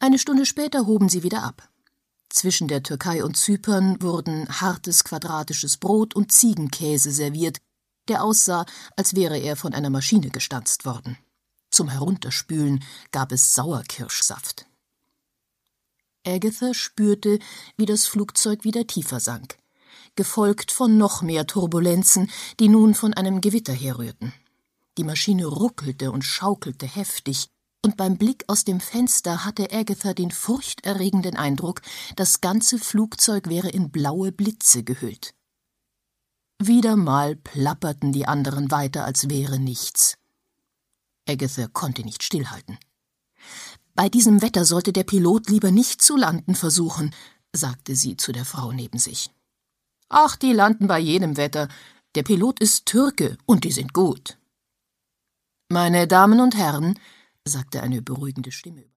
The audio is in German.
Eine Stunde später hoben sie wieder ab. Zwischen der Türkei und Zypern wurden hartes quadratisches Brot und Ziegenkäse serviert, der aussah, als wäre er von einer Maschine gestanzt worden. Zum Herunterspülen gab es Sauerkirschsaft. Agatha spürte, wie das Flugzeug wieder tiefer sank, gefolgt von noch mehr Turbulenzen, die nun von einem Gewitter herrührten. Die Maschine ruckelte und schaukelte heftig, und beim Blick aus dem Fenster hatte Agatha den furchterregenden Eindruck, das ganze Flugzeug wäre in blaue Blitze gehüllt. Wieder mal plapperten die anderen weiter, als wäre nichts. Agatha konnte nicht stillhalten. »Bei diesem Wetter sollte der Pilot lieber nicht zu landen versuchen«, sagte sie zu der Frau neben sich. »Ach, die landen bei jedem Wetter. Der Pilot ist Türke und die sind gut.« »Meine Damen und Herren«, sagte eine beruhigende Stimme.